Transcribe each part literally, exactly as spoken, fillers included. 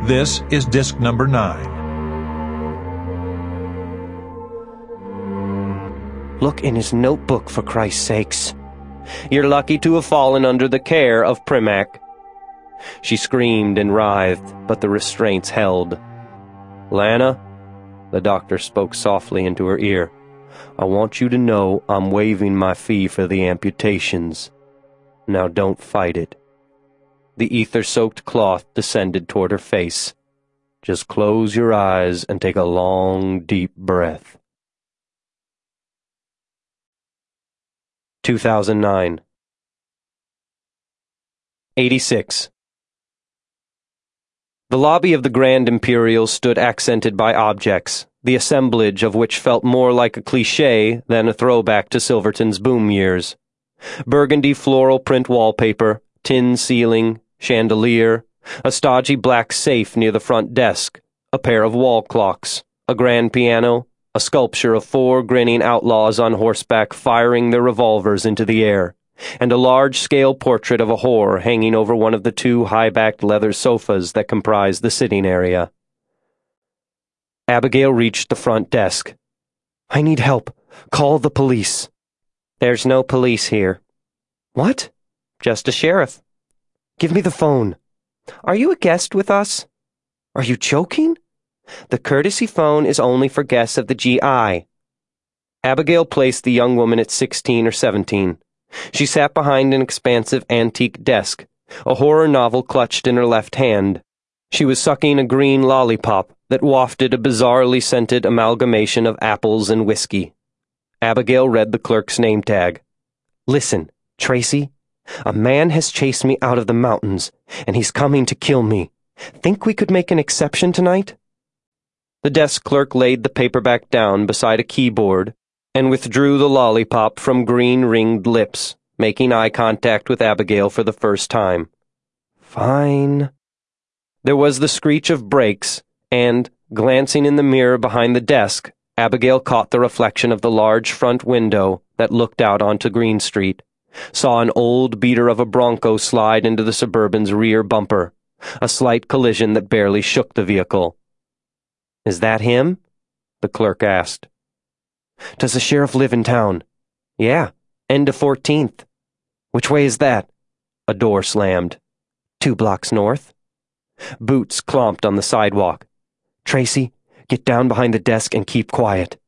This is disc number nine. Look in his notebook, for Christ's sakes. You're lucky to have fallen under the care of Primac. She screamed and writhed, but the restraints held. Lana, the doctor spoke softly into her ear, I want you to know I'm waiving my fee for the amputations. Now don't fight it. The ether-soaked cloth descended toward her face. Just close your eyes and take a long, deep breath. two thousand nine. eighty-six. The lobby of the Grand Imperial stood accented by objects, the assemblage of which felt more like a cliché than a throwback to Silverton's boom years. Burgundy floral print wallpaper, tin ceiling, chandelier, a stodgy black safe near the front desk, a pair of wall clocks, a grand piano, a sculpture of four grinning outlaws on horseback firing their revolvers into the air, and a large-scale portrait of a whore hanging over one of the two high-backed leather sofas that comprise the sitting area. Abigail reached the front desk. I need help. Call the police. There's no police here. What? Just a sheriff. Give me the phone. Are you a guest with us? Are you joking? The courtesy phone is only for guests of the G I. Abigail placed the young woman at sixteen or seventeen. She sat behind an expansive antique desk, a horror novel clutched in her left hand. She was sucking a green lollipop that wafted a bizarrely scented amalgamation of apples and whiskey. Abigail read the clerk's name tag. Listen, Tracy, a man has chased me out of the mountains, and he's coming to kill me. Think we could make an exception tonight? The desk clerk laid the paperback down beside a keyboard and withdrew the lollipop from green-ringed lips, making eye contact with Abigail for the first time. Fine. There was the screech of brakes, and, glancing in the mirror behind the desk, Abigail caught the reflection of the large front window that looked out onto Green Street, saw an old beater of a Bronco slide into the Suburban's rear bumper, a slight collision that barely shook the vehicle. Is that him? The clerk asked. Does the sheriff live in town? Yeah, end of fourteenth. Which way is that? A door slammed. Two blocks north. Boots clomped on the sidewalk. Tracy, get down behind the desk and keep quiet.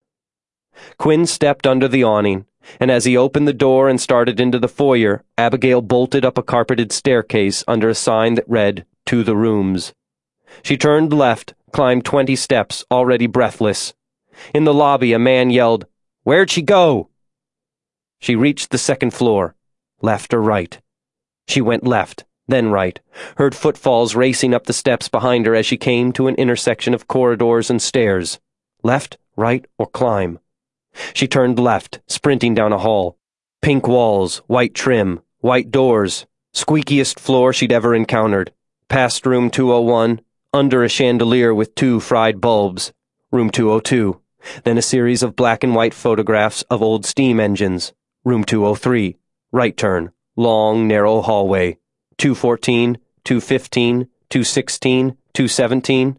Quinn stepped under the awning, and as he opened the door and started into the foyer, Abigail bolted up a carpeted staircase under a sign that read, To the Rooms. She turned left, climbed twenty steps, already breathless. In the lobby, a man yelled, Where'd she go? She reached the second floor. Left or right? She went left, then right, heard footfalls racing up the steps behind her as she came to an intersection of corridors and stairs. Left, right, or climb? She turned left, sprinting down a hall. Pink walls, white trim, white doors, squeakiest floor she'd ever encountered. Past room two oh one, under a chandelier with two fried bulbs. Room two oh two. Then a series of black and white photographs of old steam engines. Room two oh three. Right turn. Long, narrow hallway. two fourteen, two fifteen, two sixteen, two seventeen.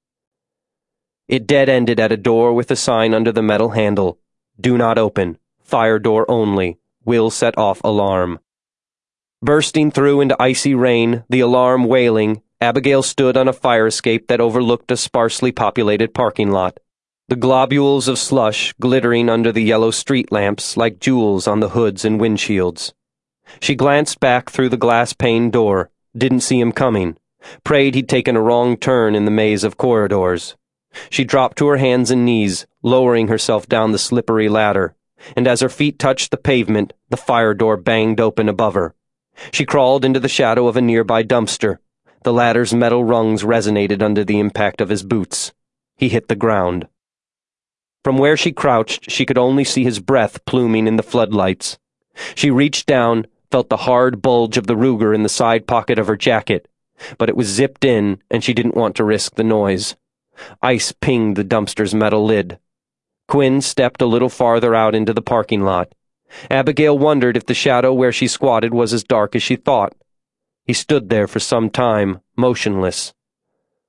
It dead-ended at a door with a sign under the metal handle. Do not open. Fire door only. Will set off alarm. Bursting through into icy rain, the alarm wailing, Abigail stood on a fire escape that overlooked a sparsely populated parking lot. The globules of slush glittering under the yellow street lamps like jewels on the hoods and windshields. She glanced back through the glass-paned door, didn't see him coming, prayed he'd taken a wrong turn in the maze of corridors. She dropped to her hands and knees, lowering herself down the slippery ladder, and as her feet touched the pavement, the fire door banged open above her. She crawled into the shadow of a nearby dumpster. The ladder's metal rungs resonated under the impact of his boots. He hit the ground. From where she crouched, she could only see his breath pluming in the floodlights. She reached down, felt the hard bulge of the Ruger in the side pocket of her jacket, but it was zipped in, and she didn't want to risk the noise. Ice pinged the dumpster's metal lid. Quinn stepped a little farther out into the parking lot. Abigail wondered if the shadow where she squatted was as dark as she thought. He stood there for some time, motionless.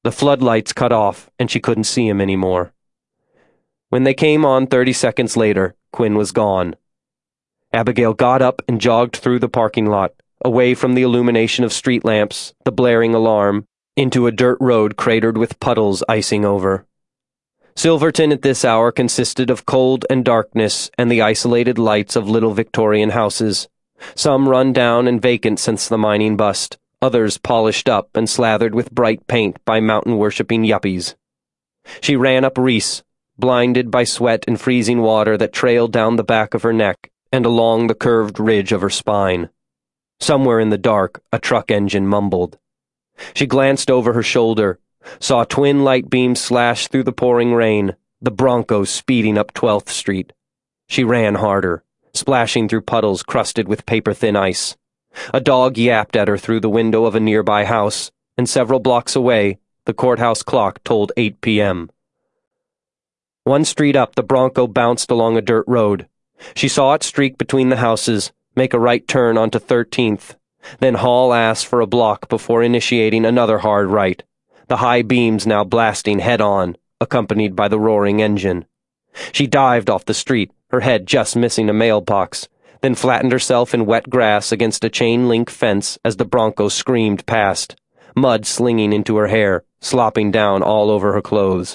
The floodlights cut off, and she couldn't see him anymore. When they came on thirty seconds later, Quinn was gone. Abigail got up and jogged through the parking lot, away from the illumination of street lamps, the blaring alarm, into a dirt road cratered with puddles icing over. Silverton at this hour consisted of cold and darkness and the isolated lights of little Victorian houses, some run down and vacant since the mining bust, others polished up and slathered with bright paint by mountain-worshipping yuppies. She ran up Reese, blinded by sweat and freezing water that trailed down the back of her neck and along the curved ridge of her spine. Somewhere in the dark, a truck engine mumbled. She glanced over her shoulder, saw twin light beams slash through the pouring rain, the Bronco speeding up twelfth Street. She ran harder, splashing through puddles crusted with paper-thin ice. A dog yapped at her through the window of a nearby house, and several blocks away, the courthouse clock told eight p.m. One street up, the Bronco bounced along a dirt road. She saw it streak between the houses, make a right turn onto thirteenth, then haul ass for a block before initiating another hard right, the high beams now blasting head-on, accompanied by the roaring engine. She dived off the street, her head just missing a mailbox, then flattened herself in wet grass against a chain-link fence as the Bronco screamed past, mud slinging into her hair, slopping down all over her clothes.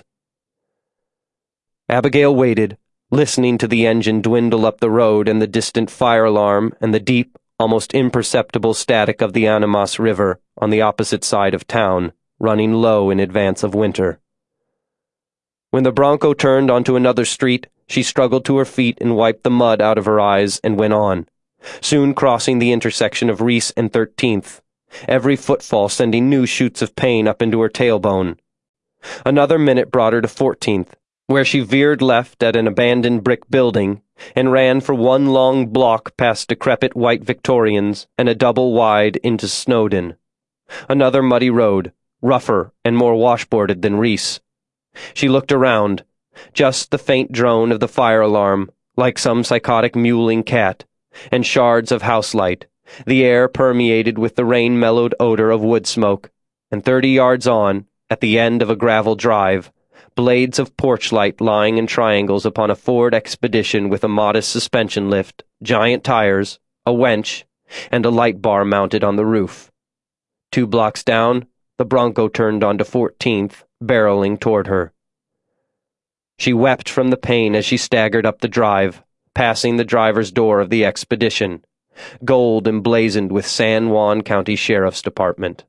Abigail waited, listening to the engine dwindle up the road and the distant fire alarm and the deep, almost imperceptible static of the Animas River on the opposite side of town, running low in advance of winter. When the Bronco turned onto another street, she struggled to her feet and wiped the mud out of her eyes and went on, soon crossing the intersection of Reese and thirteenth, every footfall sending new shoots of pain up into her tailbone. Another minute brought her to fourteenth, where she veered left at an abandoned brick building and ran for one long block past decrepit white Victorians and a double wide into Snowden. Another muddy road, rougher and more washboarded than Reese. She looked around, just the faint drone of the fire alarm, like some psychotic mewling cat, and shards of house light, the air permeated with the rain-mellowed odor of wood smoke, and thirty yards on, at the end of a gravel drive, blades of porch light lying in triangles upon a Ford Expedition with a modest suspension lift, giant tires, a wench, and a light bar mounted on the roof. Two blocks down, the Bronco turned onto fourteenth, barreling toward her. She wept from the pain as she staggered up the drive, passing the driver's door of the Expedition, gold emblazoned with San Juan County Sheriff's Department.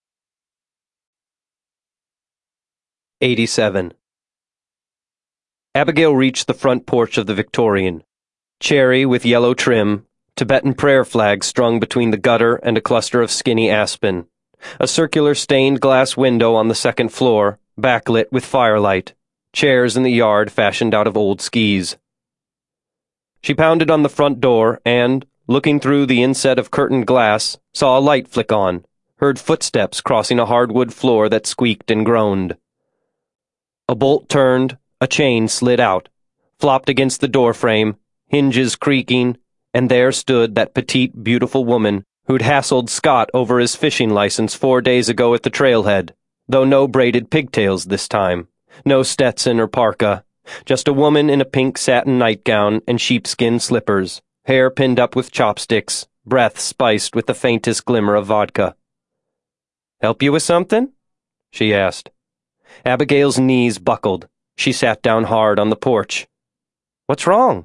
eighty-seven. Abigail reached the front porch of the Victorian. Cherry with yellow trim, Tibetan prayer flags strung between the gutter and a cluster of skinny aspen. A circular stained glass window on the second floor, backlit with firelight. Chairs in the yard fashioned out of old skis. She pounded on the front door and, looking through the inset of curtained glass, saw a light flick on, heard footsteps crossing a hardwood floor that squeaked and groaned. A bolt turned, a chain slid out, flopped against the doorframe, hinges creaking, and there stood that petite, beautiful woman who'd hassled Scott over his fishing license four days ago at the trailhead, though no braided pigtails this time, no Stetson or parka, just a woman in a pink satin nightgown and sheepskin slippers, hair pinned up with chopsticks, breath spiced with the faintest glimmer of vodka. "Help you with something?" she asked. Abigail's knees buckled. She sat down hard on the porch. "What's wrong?"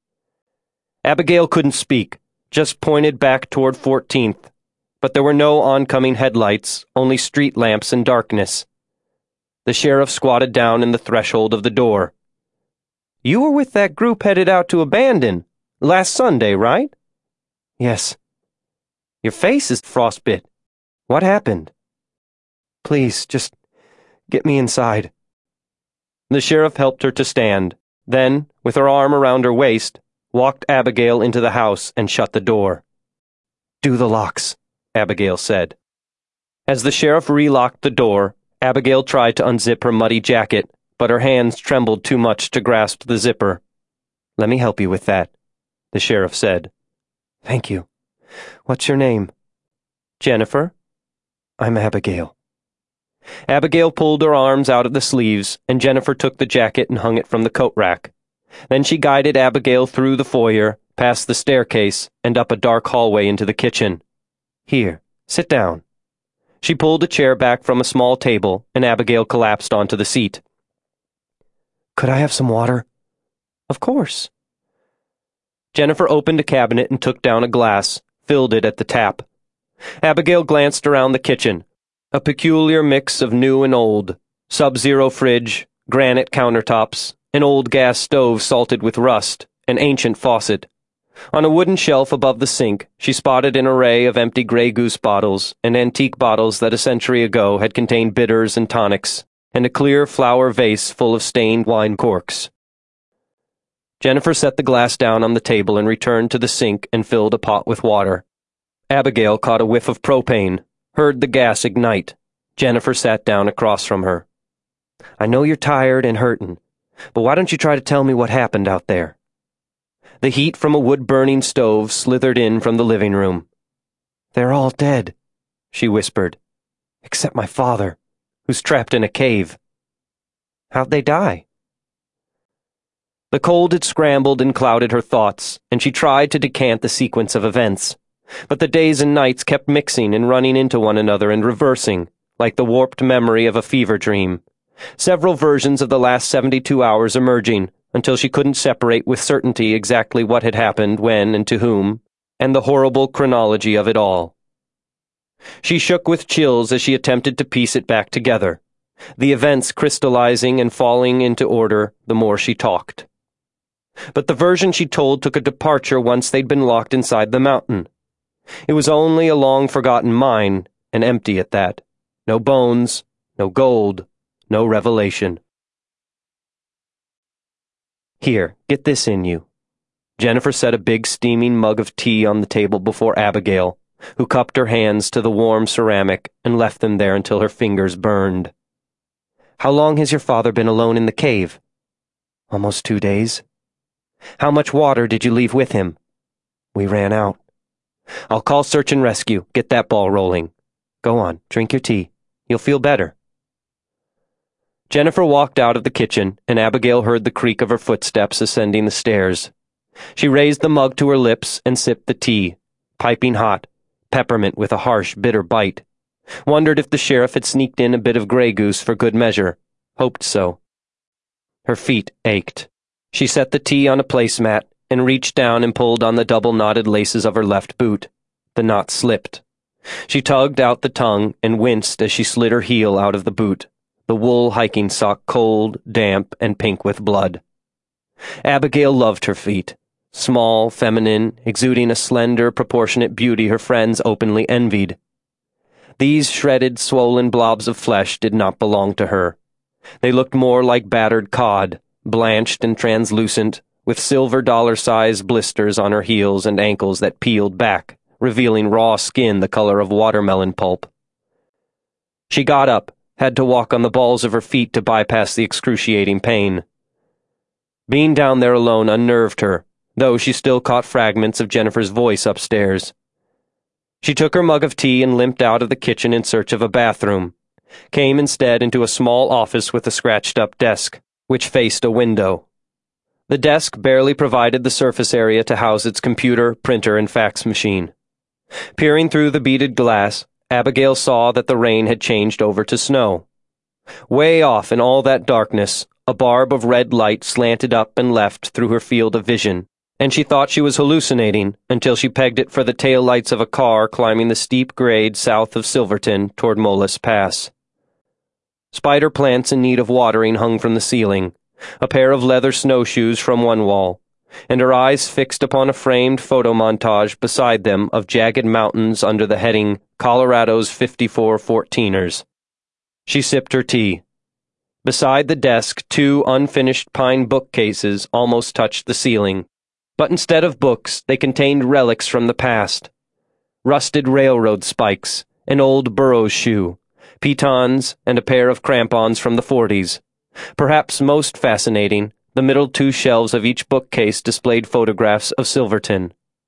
Abigail couldn't speak, just pointed back toward fourteenth, but there were no oncoming headlights, only street lamps and darkness. The sheriff squatted down in the threshold of the door. "You were with that group headed out to Abandon, last Sunday, right?" "Yes." "Your face is frostbit. What happened?" "Please, just get me inside." The sheriff helped her to stand, then, with her arm around her waist, walked Abigail into the house and shut the door. "Do the locks," Abigail said. As the sheriff relocked the door, Abigail tried to unzip her muddy jacket, but her hands trembled too much to grasp the zipper. "Let me help you with that," the sheriff said. "Thank you. What's your name?" "Jennifer." "I'm Abigail." Abigail pulled her arms out of the sleeves, and Jennifer took the jacket and hung it from the coat rack. Then she guided Abigail through the foyer, past the staircase, and up a dark hallway into the kitchen. "Here, sit down." She pulled a chair back from a small table, and Abigail collapsed onto the seat. "Could I have some water?" "Of course." Jennifer opened a cabinet and took down a glass, filled it at the tap. Abigail glanced around the kitchen. A peculiar mix of new and old, sub-zero fridge, granite countertops, an old gas stove salted with rust, an ancient faucet. On a wooden shelf above the sink, she spotted an array of empty Grey Goose bottles and antique bottles that a century ago had contained bitters and tonics, and a clear flower vase full of stained wine corks. Jennifer set the glass down on the table and returned to the sink and filled a pot with water. Abigail caught a whiff of propane, heard the gas ignite. Jennifer sat down across from her. "I know you're tired and hurtin', but why don't you try to tell me what happened out there?" The heat from a wood-burning stove slithered in from the living room. "They're all dead," she whispered, "except my father, who's trapped in a cave." "How'd they die?" The cold had scrambled and clouded her thoughts, and she tried to decant the sequence of events. But the days and nights kept mixing and running into one another and reversing, like the warped memory of a fever dream. Several versions of the last seventy-two hours emerging, until she couldn't separate with certainty exactly what had happened, when, and to whom, and the horrible chronology of it all. She shook with chills as she attempted to piece it back together, the events crystallizing and falling into order the more she talked. But the version she told took a departure once they'd been locked inside the mountain. It was only a long-forgotten mine, and empty at that. No bones, no gold, no revelation. "Here, get this in you." Jennifer set a big steaming mug of tea on the table before Abigail, who cupped her hands to the warm ceramic and left them there until her fingers burned. "How long has your father been alone in the cave?" "Almost two days." "How much water did you leave with him?" "We ran out." "I'll call search and rescue. Get that ball rolling. Go on, drink your tea. You'll feel better." Jennifer walked out of the kitchen, and Abigail heard the creak of her footsteps ascending the stairs. She raised the mug to her lips and sipped the tea, piping hot, peppermint with a harsh, bitter bite. Wondered if the sheriff had sneaked in a bit of Grey Goose for good measure. Hoped so. Her feet ached. She set the tea on a placemat and reached down and pulled on the double-knotted laces of her left boot. The knot slipped. She tugged out the tongue and winced as she slid her heel out of the boot, the wool hiking sock cold, damp, and pink with blood. Abigail loved her feet, small, feminine, exuding a slender, proportionate beauty her friends openly envied. These shredded, swollen blobs of flesh did not belong to her. They looked more like battered cod, blanched and translucent, with silver dollar-sized blisters on her heels and ankles that peeled back, revealing raw skin the color of watermelon pulp. She got up, had to walk on the balls of her feet to bypass the excruciating pain. Being down there alone unnerved her, though she still caught fragments of Jennifer's voice upstairs. She took her mug of tea and limped out of the kitchen in search of a bathroom, came instead into a small office with a scratched-up desk, which faced a window. The desk barely provided the surface area to house its computer, printer, and fax machine. Peering through the beaded glass, Abigail saw that the rain had changed over to snow. Way off in all that darkness, a barb of red light slanted up and left through her field of vision, and she thought she was hallucinating until she pegged it for the taillights of a car climbing the steep grade south of Silverton toward Molas Pass. Spider plants in need of watering hung from the ceiling, a pair of leather snowshoes from one wall, and her eyes fixed upon a framed photo montage beside them of jagged mountains under the heading Colorado's fifty-four fourteeners. She sipped her tea. Beside the desk, two unfinished pine bookcases almost touched the ceiling, but instead of books, they contained relics from the past. Rusted railroad spikes, an old Burroughs shoe, pitons, and a pair of crampons from the forties. Perhaps most fascinating, the middle two shelves of each bookcase displayed photographs of Silverton.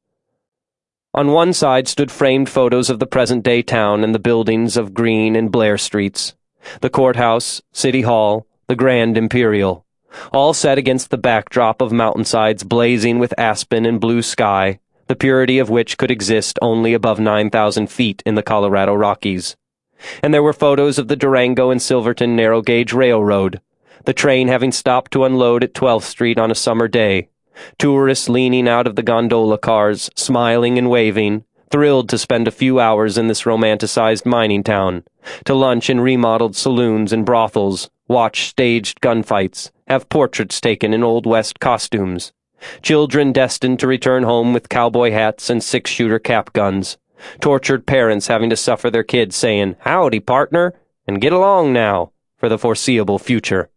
On one side stood framed photos of the present-day town and the buildings of Green and Blair Streets. The courthouse, City Hall, the Grand Imperial, all set against the backdrop of mountainsides blazing with aspen and blue sky, the purity of which could exist only above nine thousand feet in the Colorado Rockies. And there were photos of the Durango and Silverton narrow-gauge railroad, the train having stopped to unload at twelfth Street on a summer day, tourists leaning out of the gondola cars, smiling and waving, thrilled to spend a few hours in this romanticized mining town, to lunch in remodeled saloons and brothels, watch staged gunfights, have portraits taken in Old West costumes, children destined to return home with cowboy hats and six-shooter cap guns, tortured parents having to suffer their kids saying, "Howdy, partner," and "Get along now," for the foreseeable future.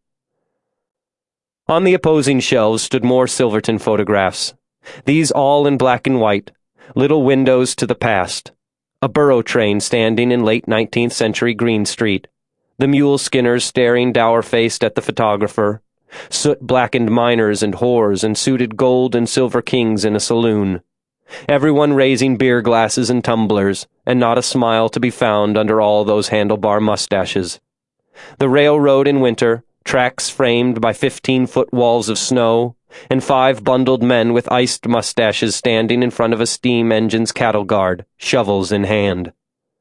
On the opposing shelves stood more Silverton photographs, these all in black and white, little windows to the past. A burro train standing in late nineteenth century Green Street, the mule skinners staring dour-faced at the photographer, soot-blackened miners and whores and suited gold and silver kings in a saloon, everyone raising beer glasses and tumblers, and not a smile to be found under all those handlebar mustaches. The railroad in winter, tracks framed by fifteen-foot walls of snow, and five bundled men with iced mustaches standing in front of a steam engine's cattle guard, shovels in hand.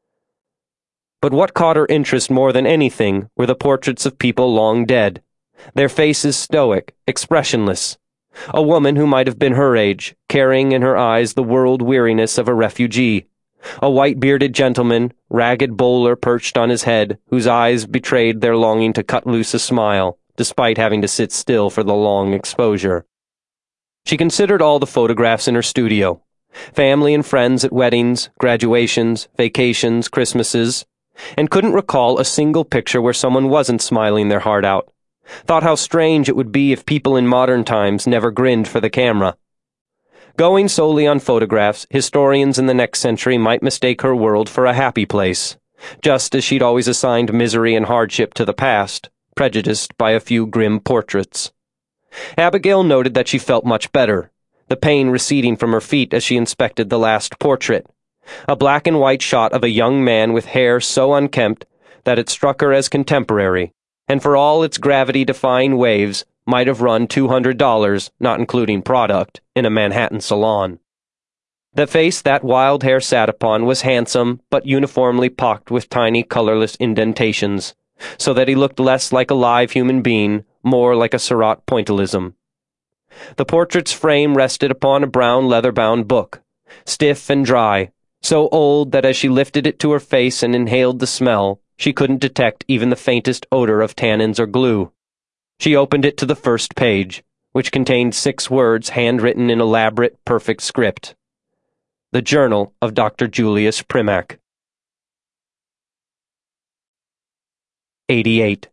But what caught her interest more than anything were the portraits of people long dead, their faces stoic, expressionless. A woman who might have been her age, carrying in her eyes the world-weariness of a refugee. A white-bearded gentleman, ragged bowler perched on his head, whose eyes betrayed their longing to cut loose a smile, despite having to sit still for the long exposure. She considered all the photographs in her studio, family and friends at weddings, graduations, vacations, Christmases, and couldn't recall a single picture where someone wasn't smiling their heart out. Thought how strange it would be if people in modern times never grinned for the camera. Going solely on photographs, historians in the next century might mistake her world for a happy place, just as she'd always assigned misery and hardship to the past, prejudiced by a few grim portraits. Abigail noted that she felt much better, the pain receding from her feet as she inspected the last portrait, a black and white shot of a young man with hair so unkempt that it struck her as contemporary, and for all its gravity-defying waves, might have run two hundred dollars, not including product, in a Manhattan salon. The face that wild hair sat upon was handsome, but uniformly pocked with tiny, colorless indentations, so that he looked less like a live human being, more like a Seurat pointillism. The portrait's frame rested upon a brown leather-bound book, stiff and dry, so old that as she lifted it to her face and inhaled the smell, she couldn't detect even the faintest odor of tannins or glue. She opened it to the first page, which contained six words handwritten in elaborate, perfect script. The Journal of Doctor Julius Primack. eighty-eight.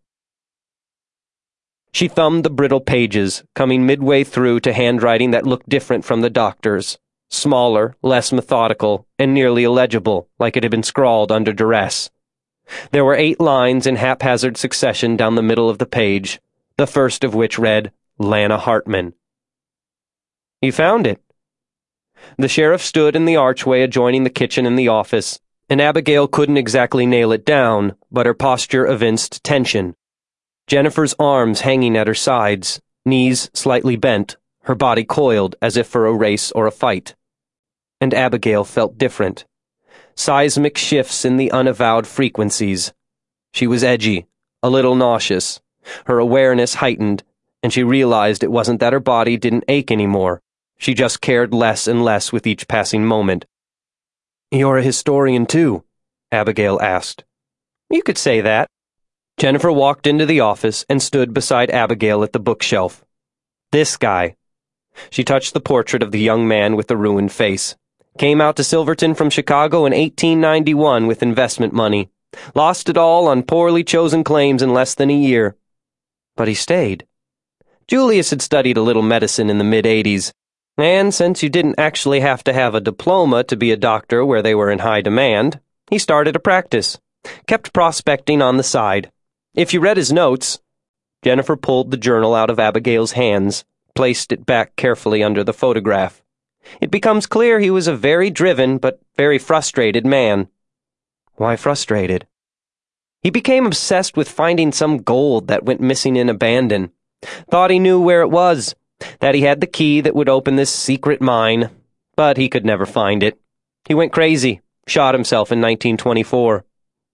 She thumbed the brittle pages, coming midway through to handwriting that looked different from the doctor's, smaller, less methodical, and nearly illegible, like it had been scrawled under duress. There were eight lines in haphazard succession down the middle of the page, the first of which read, Lana Hartman. "You found it." The sheriff stood in the archway adjoining the kitchen and the office, and Abigail couldn't exactly nail it down, but her posture evinced tension. Jennifer's arms hanging at her sides, knees slightly bent, her body coiled as if for a race or a fight. And Abigail felt different. Seismic shifts in the unavowed frequencies. She was edgy, a little nauseous. Her awareness heightened, and she realized it wasn't that her body didn't ache anymore. She just cared less and less with each passing moment. "You're a historian, too?" Abigail asked. "You could say that." Jennifer walked into the office and stood beside Abigail at the bookshelf. "This guy." She touched the portrait of the young man with the ruined face. "Came out to Silverton from Chicago in eighteen ninety-one with investment money. Lost it all on poorly chosen claims in less than a year. But he stayed. Julius had studied a little medicine in the mid-eighties, and since you didn't actually have to have a diploma to be a doctor where they were in high demand, he started a practice. Kept prospecting on the side. If you read his notes..." Jennifer pulled the journal out of Abigail's hands, placed it back carefully under the photograph. "It becomes clear he was a very driven but very frustrated man." "Why frustrated?" He became obsessed with finding some gold that went missing in Abandon. Thought he knew where it was, that he had the key that would open this secret mine, but he could never find it. He went crazy, shot himself in nineteen twenty-four.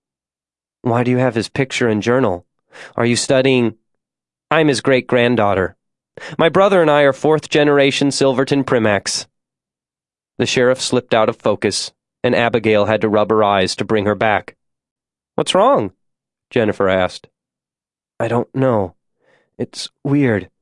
Why do you have his picture and journal? Are you studying? I'm his great-granddaughter. My brother and I are fourth-generation Silverton Primax. The sheriff slipped out of focus, and Abigail had to rub her eyes to bring her back. What's wrong? Jennifer asked. I don't know. It's weird.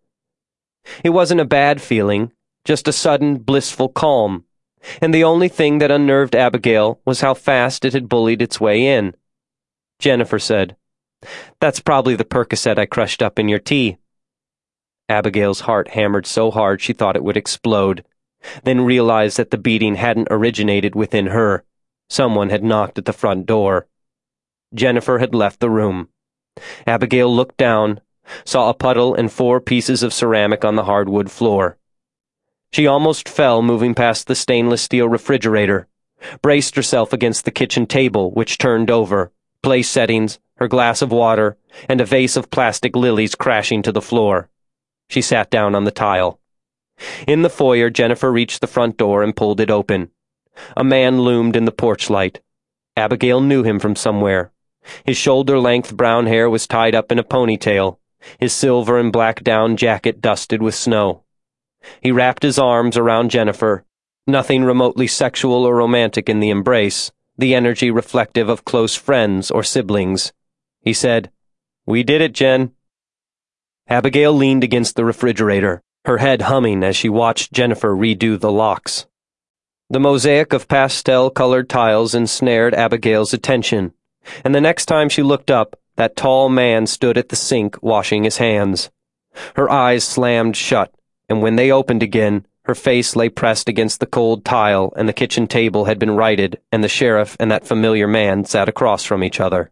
It wasn't a bad feeling, just a sudden, blissful calm, and the only thing that unnerved Abigail was how fast it had bullied its way in. Jennifer said, That's probably the Percocet I crushed up in your tea. Abigail's heart hammered so hard she thought it would explode, then realized that the beating hadn't originated within her. Someone had knocked at the front door. Jennifer had left the room. Abigail looked down, saw a puddle and four pieces of ceramic on the hardwood floor. She almost fell moving past the stainless steel refrigerator, braced herself against the kitchen table, which turned over, place settings, her glass of water, and a vase of plastic lilies crashing to the floor. She sat down on the tile. In the foyer, Jennifer reached the front door and pulled it open. A man loomed in the porch light. Abigail knew him from somewhere. His shoulder-length brown hair was tied up in a ponytail, his silver and black down jacket dusted with snow. He wrapped his arms around Jennifer, nothing remotely sexual or romantic in the embrace, the energy reflective of close friends or siblings. He said, We did it, Jen. Abigail leaned against the refrigerator, her head humming as she watched Jennifer redo the locks. The mosaic of pastel-colored tiles ensnared Abigail's attention, and the next time she looked up, that tall man stood at the sink washing his hands. Her eyes slammed shut, and when they opened again, her face lay pressed against the cold tile, and the kitchen table had been righted, and the sheriff and that familiar man sat across from each other.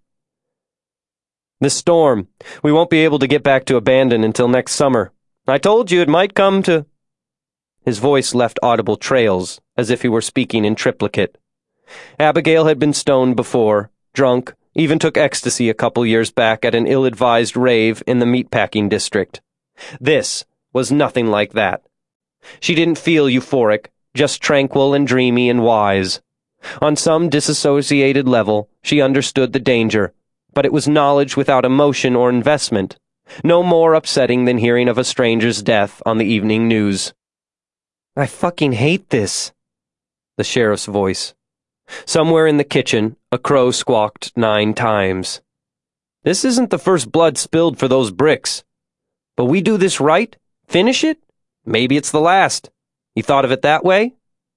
This storm, we won't be able to get back to Abandon until next summer. I told you it might come to... His voice left audible trails, as if he were speaking in triplicate. Abigail had been stoned before, drunk, even took ecstasy a couple years back at an ill-advised rave in the meatpacking district. This was nothing like that. She didn't feel euphoric, just tranquil and dreamy and wise. On some disassociated level, she understood the danger, but it was knowledge without emotion or investment, no more upsetting than hearing of a stranger's death on the evening news. I fucking hate this. The sheriff's voice. Somewhere in the kitchen, a crow squawked nine times. This isn't the first blood spilled for those bricks. But we do this right, finish it, maybe it's the last. You thought of it that way?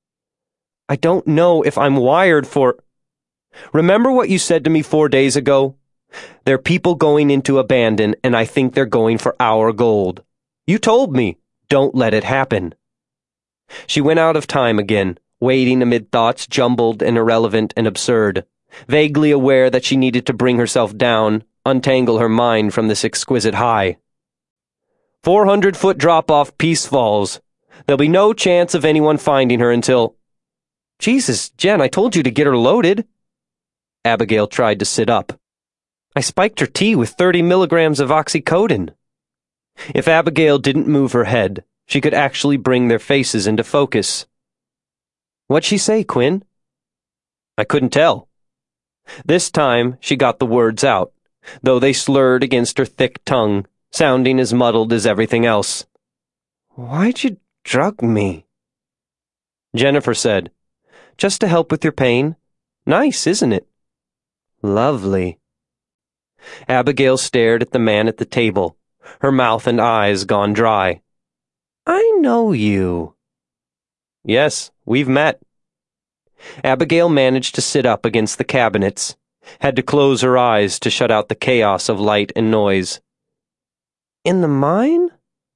I don't know if I'm wired for... Remember what you said to me four days ago? There are people going into Abandon, and I think they're going for our gold. You told me, don't let it happen. She went out of time again, waiting amid thoughts jumbled and irrelevant and absurd, vaguely aware that she needed to bring herself down, untangle her mind from this exquisite high. Four hundred foot drop-off Peace Falls. There'll be no chance of anyone finding her until... Jesus, Jen, I told you to get her loaded. Abigail tried to sit up. I spiked her tea with thirty milligrams of oxycodone. If Abigail didn't move her head, she could actually bring their faces into focus. What'd she say, Quinn? I couldn't tell. This time she got the words out, though they slurred against her thick tongue, sounding as muddled as everything else. Why'd you drug me? Jennifer said, Just to help with your pain. Nice, isn't it? Lovely. Abigail stared at the man at the table, her mouth and eyes gone dry. I know you. Yes, we've met. Abigail managed to sit up against the cabinets, had to close her eyes to shut out the chaos of light and noise. In the mine?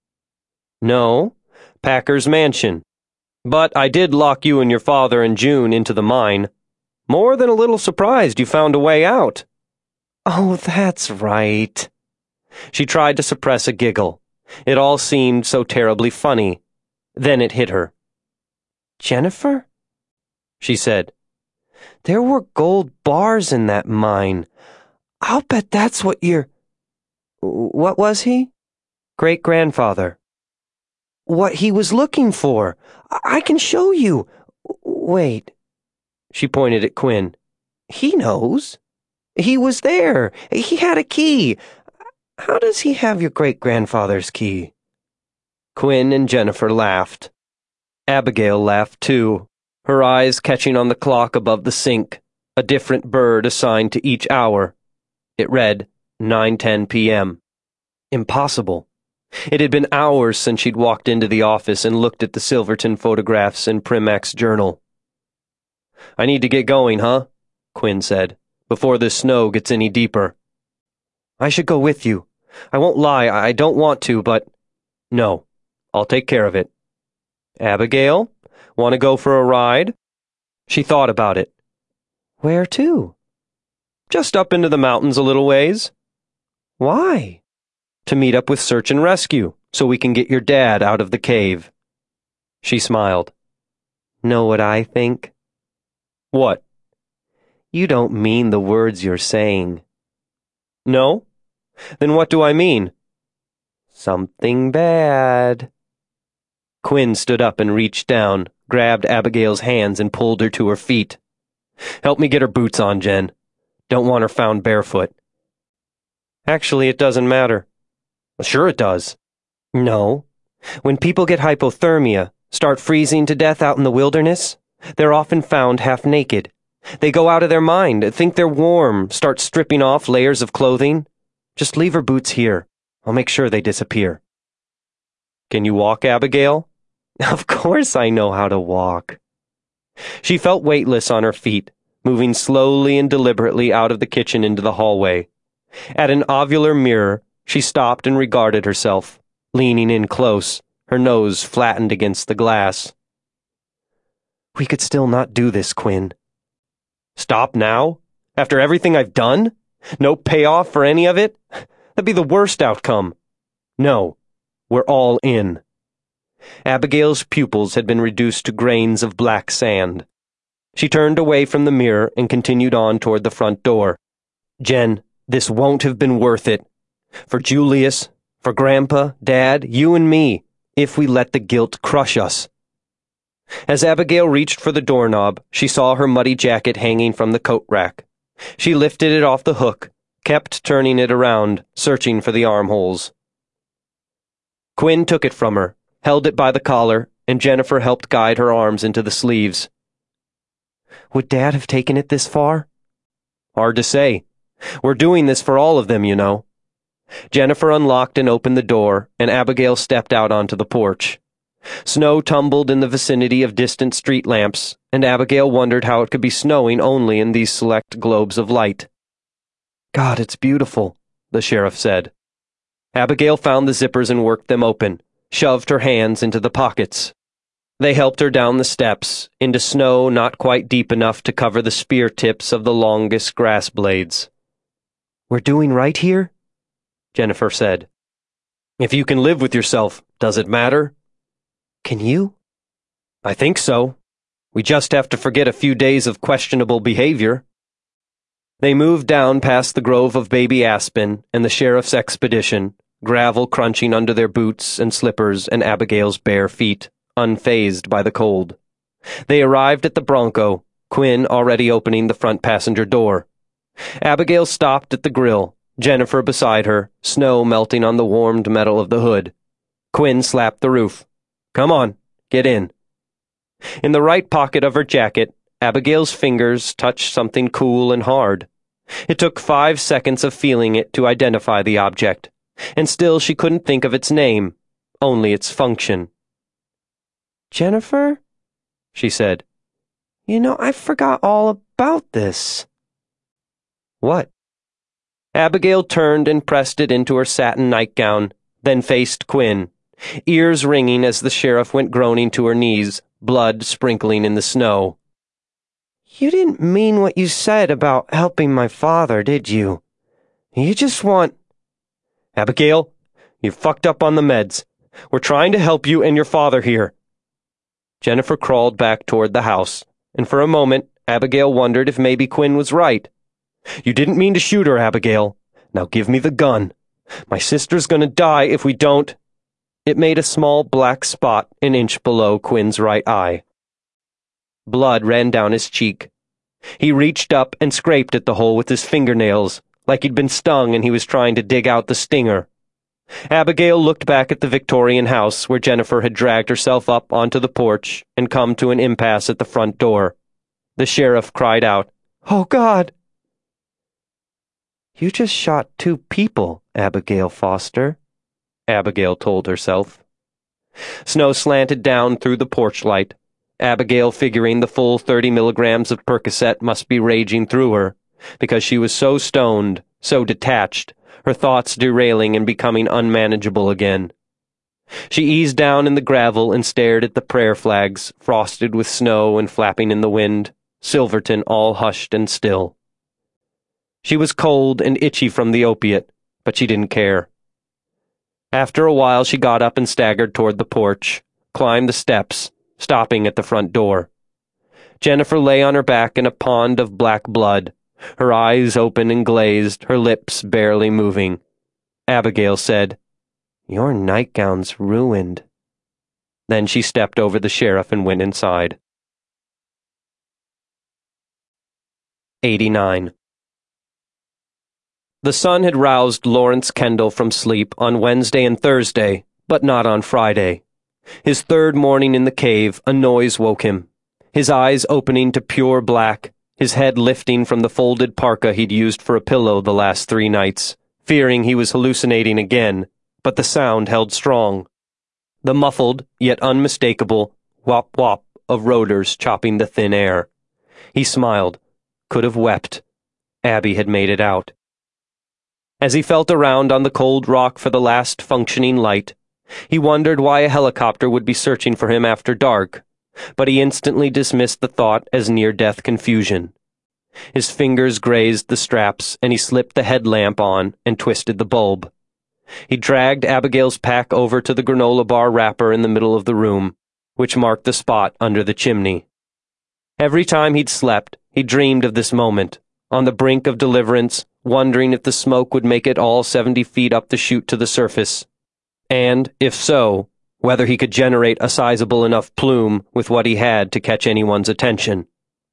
No, Packer's mansion. But I did lock you and your father and June into the mine. More than a little surprised you found a way out. Oh, that's right. She tried to suppress a giggle. It all seemed so terribly funny. Then it hit her. Jennifer? She said. There were gold bars in that mine. I'll bet that's what you're... What was he? Great-grandfather. What he was looking for. I can show you. Wait. She pointed at Quinn. He knows. He was there. He had a key. How does he have your great-grandfather's key? Quinn and Jennifer laughed. Abigail laughed too, her eyes catching on the clock above the sink, a different bird assigned to each hour. It read nine ten p.m. Impossible. It had been hours since she'd walked into the office and looked at the Silverton photographs in Primack's journal. I need to get going, huh? Quinn said, before this snow gets any deeper. I should go with you. I won't lie, I don't want to, but... No, I'll take care of it. Abigail, want to go for a ride? She thought about it. Where to? Just up into the mountains a little ways. Why? To meet up with Search and Rescue, so we can get your dad out of the cave. She smiled. Know what I think? What? You don't mean the words you're saying. No? Then what do I mean? Something bad. Quinn stood up and reached down, grabbed Abigail's hands and pulled her to her feet. Help me get her boots on, Jen. Don't want her found barefoot. Actually, it doesn't matter. Sure it does. No. When people get hypothermia, start freezing to death out in the wilderness, they're often found half naked. They go out of their mind, think they're warm, start stripping off layers of clothing. Just leave her boots here. I'll make sure they disappear. Can you walk, Abigail? Of course I know how to walk. She felt weightless on her feet, moving slowly and deliberately out of the kitchen into the hallway. At an ovular mirror, she stopped and regarded herself, leaning in close, her nose flattened against the glass. We could still not do this, Quinn. Stop now? After everything I've done? No payoff for any of it? That'd be the worst outcome. No, we're all in. Abigail's pupils had been reduced to grains of black sand. She turned away from the mirror and continued on toward the front door. Jen, this won't have been worth it. For Julius, for Grandpa, Dad, you and me, if we let the guilt crush us. As Abigail reached for the doorknob, she saw her muddy jacket hanging from the coat rack. She lifted it off the hook, kept turning it around, searching for the armholes. Quinn took it from her, held it by the collar, and Jennifer helped guide her arms into the sleeves. Would Dad have taken it this far? Hard to say. We're doing this for all of them, you know. Jennifer unlocked and opened the door, and Abigail stepped out onto the porch. Snow tumbled in the vicinity of distant street lamps, and Abigail wondered how it could be snowing only in these select globes of light. God, it's beautiful, the sheriff said. Abigail found the zippers and worked them open, shoved her hands into the pockets. They helped her down the steps, into snow not quite deep enough to cover the spear tips of the longest grass blades. We're doing right here? Jennifer said. If you can live with yourself, does it matter? Can you? I think so. We just have to forget a few days of questionable behavior. They moved down past the grove of baby aspen and the sheriff's expedition, gravel crunching under their boots and slippers and Abigail's bare feet, unfazed by the cold. They arrived at the Bronco, Quinn already opening the front passenger door. Abigail stopped at the grill, Jennifer beside her, snow melting on the warmed metal of the hood. Quinn slapped the roof. Come on, get in. In the right pocket of her jacket, Abigail's fingers touched something cool and hard. It took five seconds of feeling it to identify the object, and still she couldn't think of its name, only its function. Jennifer? She said. You know, I forgot all about this. What? Abigail turned and pressed it into her satin nightgown, then faced Quinn, ears ringing as the sheriff went groaning to her knees, blood sprinkling in the snow. You didn't mean what you said about helping my father, did you? You just want... Abigail, you fucked up on the meds. We're trying to help you and your father here. Jennifer crawled back toward the house, and for a moment, Abigail wondered if maybe Quinn was right. "You didn't mean to shoot her, Abigail. Now give me the gun. My sister's gonna die if we don't." It made a small black spot an inch below Quinn's right eye. Blood ran down his cheek. He reached up and scraped at the hole with his fingernails, like he'd been stung and he was trying to dig out the stinger. Abigail looked back at the Victorian house where Jennifer had dragged herself up onto the porch and come to an impasse at the front door. The sheriff cried out, "Oh, God!" "You just shot two people, Abigail Foster," Abigail told herself. Snow slanted down through the porch light, Abigail figuring the full thirty milligrams of Percocet must be raging through her, because she was so stoned, so detached, her thoughts derailing and becoming unmanageable again. She eased down in the gravel and stared at the prayer flags, frosted with snow and flapping in the wind, Silverton all hushed and still. She was cold and itchy from the opiate, but she didn't care. After a while she got up and staggered toward the porch, climbed the steps, stopping at the front door. Jennifer lay on her back in a pond of black blood, her eyes open and glazed, her lips barely moving. Abigail said, "Your nightgown's ruined." Then she stepped over the sheriff and went inside. eighty-nine. The sun had roused Lawrence Kendall from sleep on Wednesday and Thursday, but not on Friday. His third morning in the cave, a noise woke him. His eyes opening to pure black, his head lifting from the folded parka he'd used for a pillow the last three nights, fearing he was hallucinating again, but the sound held strong. The muffled, yet unmistakable, whop-whop of rotors chopping the thin air. He smiled, could have wept. Abby had made it out. As he felt around on the cold rock for the last functioning light, he wondered why a helicopter would be searching for him after dark, but he instantly dismissed the thought as near-death confusion. His fingers grazed the straps, and he slipped the headlamp on and twisted the bulb. He dragged Abigail's pack over to the granola bar wrapper in the middle of the room, which marked the spot under the chimney. Every time he'd slept, he dreamed of this moment, on the brink of deliverance, wondering if the smoke would make it all seventy feet up the chute to the surface, and, if so, whether he could generate a sizable enough plume with what he had to catch anyone's attention.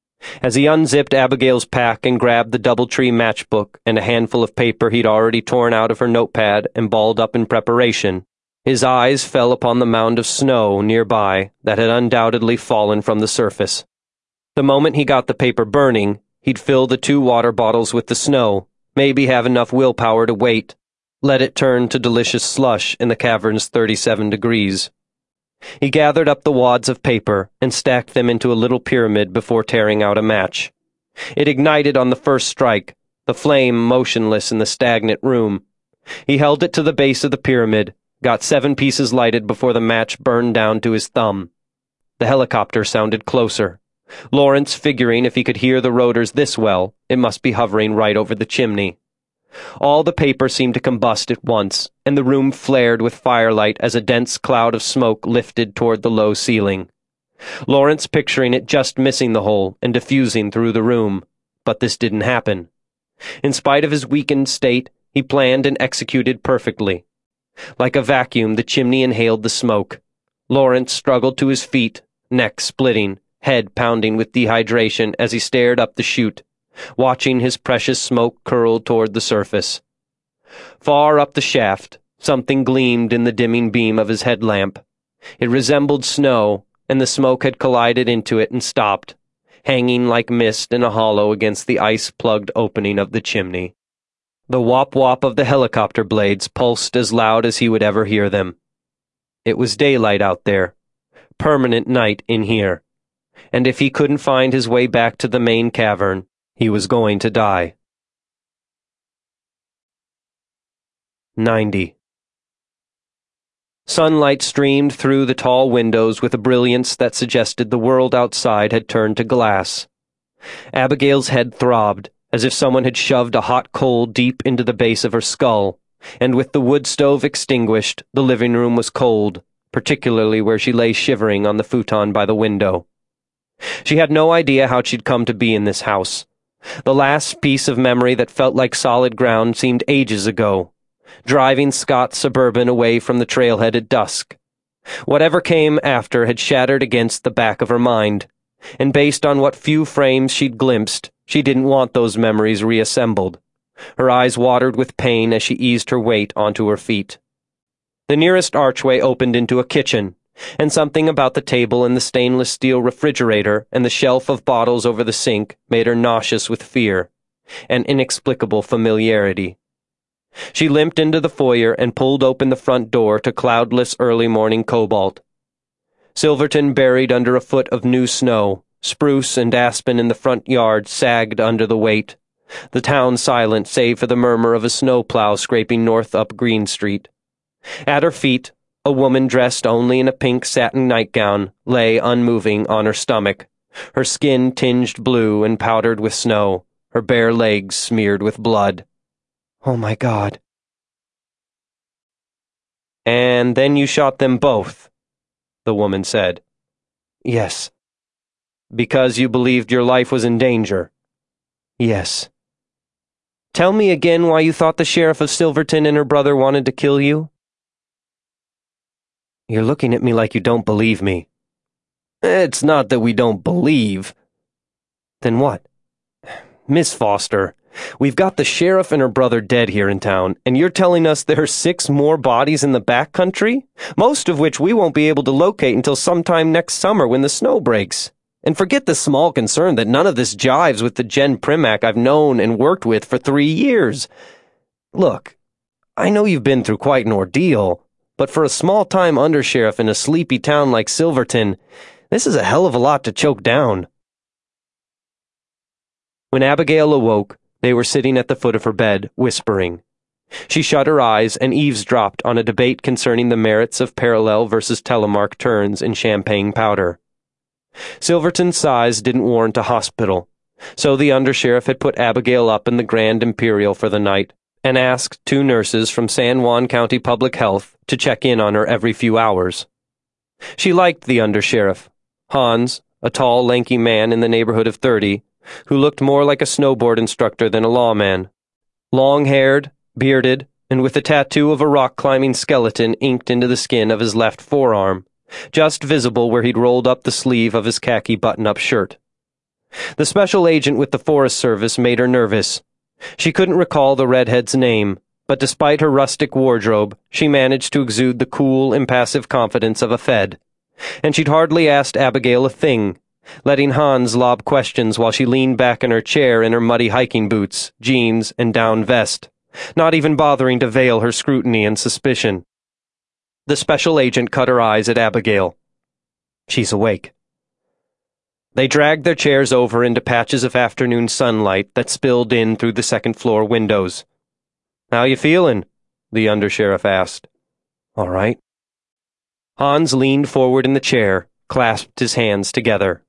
As he unzipped Abigail's pack and grabbed the Doubletree matchbook and a handful of paper he'd already torn out of her notepad and balled up in preparation, his eyes fell upon the mound of snow nearby that had undoubtedly fallen from the surface. The moment he got the paper burning, he'd fill the two water bottles with the snow, maybe have enough willpower to wait, let it turn to delicious slush in the cavern's thirty-seven degrees. He gathered up the wads of paper and stacked them into a little pyramid before tearing out a match. It ignited on the first strike, the flame motionless in the stagnant room. He held it to the base of the pyramid, got seven pieces lighted before the match burned down to his thumb. The helicopter sounded closer. Lawrence figuring if he could hear the rotors this well, it must be hovering right over the chimney. All the paper seemed to combust at once, and the room flared with firelight as a dense cloud of smoke lifted toward the low ceiling. Lawrence picturing it just missing the hole and diffusing through the room, but this didn't happen. In spite of his weakened state, he planned and executed perfectly. Like a vacuum, the chimney inhaled the smoke. Lawrence struggled to his feet, neck splitting, head pounding with dehydration as he stared up the chute, watching his precious smoke curl toward the surface. Far up the shaft, something gleamed in the dimming beam of his headlamp. It resembled snow, and the smoke had collided into it and stopped, hanging like mist in a hollow against the ice-plugged opening of the chimney. The whop-whop of the helicopter blades pulsed as loud as he would ever hear them. It was daylight out there, permanent night in here, and if he couldn't find his way back to the main cavern, he was going to die. ninety. Sunlight streamed through the tall windows with a brilliance that suggested the world outside had turned to glass. Abigail's head throbbed, as if someone had shoved a hot coal deep into the base of her skull, and with the wood stove extinguished, the living room was cold, particularly where she lay shivering on the futon by the window. She had no idea how she'd come to be in this house, The last piece of memory that felt like solid ground seemed ages ago, driving Scott's Suburban away from the trailhead at dusk. Whatever came after had shattered against the back of her mind, and based on what few frames she'd glimpsed, she didn't want those memories reassembled. Her eyes watered with pain as she eased her weight onto her feet. The nearest archway opened into a kitchen, and something about the table and the stainless steel refrigerator and the shelf of bottles over the sink made her nauseous with fear, an inexplicable familiarity. She limped into the foyer and pulled open the front door to cloudless early morning cobalt. Silverton buried under a foot of new snow, spruce and aspen in the front yard sagged under the weight, the town silent save for the murmur of a snowplow scraping north up Green Street. At her feet, a woman dressed only in a pink satin nightgown lay unmoving on her stomach, her skin tinged blue and powdered with snow, her bare legs smeared with blood. Oh, my God. And then you shot them both, the woman said. Yes. Because you believed your life was in danger? Yes. Tell me again why you thought the sheriff of Silverton and her brother wanted to kill you? You're looking at me like you don't believe me. It's not that we don't believe. Then what? Miss Foster, we've got the sheriff and her brother dead here in town, and you're telling us there are six more bodies in the back country, most of which we won't be able to locate until sometime next summer when the snow breaks. And forget the small concern that none of this jives with the Jen Primack I've known and worked with for three years. Look, I know you've been through quite an ordeal, but for a small-time undersheriff in a sleepy town like Silverton, this is a hell of a lot to choke down. When Abigail awoke, they were sitting at the foot of her bed, whispering. She shut her eyes and eavesdropped on a debate concerning the merits of parallel versus telemark turns in champagne powder. Silverton's size didn't warrant a hospital, so the undersheriff had put Abigail up in the Grand Imperial for the night and asked two nurses from San Juan County Public Health to check in on her every few hours. She liked the undersheriff, Hans, a tall, lanky man in the neighborhood of thirty, who looked more like a snowboard instructor than a lawman. Long-haired, bearded, and with a tattoo of a rock-climbing skeleton inked into the skin of his left forearm, just visible where he'd rolled up the sleeve of his khaki button-up shirt. The special agent with the Forest Service made her nervous. She couldn't recall the redhead's name, but despite her rustic wardrobe, she managed to exude the cool, impassive confidence of a Fed. And she'd hardly asked Abigail a thing, letting Hans lob questions while she leaned back in her chair in her muddy hiking boots, jeans, and down vest, not even bothering to veil her scrutiny and suspicion. The special agent cut her eyes at Abigail. She's awake. They dragged their chairs over into patches of afternoon sunlight that spilled in through the second-floor windows. How you feeling? The undersheriff asked. All right. Hans leaned forward in the chair, clasped his hands together.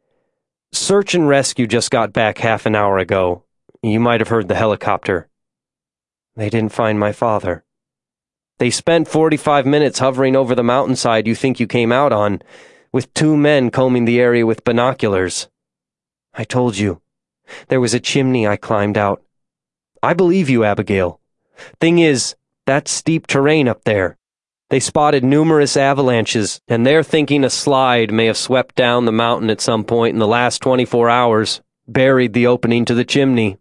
Search and rescue just got back half an hour ago. You might have heard the helicopter. They didn't find my father. They spent forty-five minutes hovering over the mountainside you think you came out on, with two men combing the area with binoculars. I told you. There was a chimney I climbed out. I believe you, Abigail. Thing is, that's steep terrain up there. They spotted numerous avalanches, and they're thinking a slide may have swept down the mountain at some point in the last twenty-four hours, buried the opening to the chimney.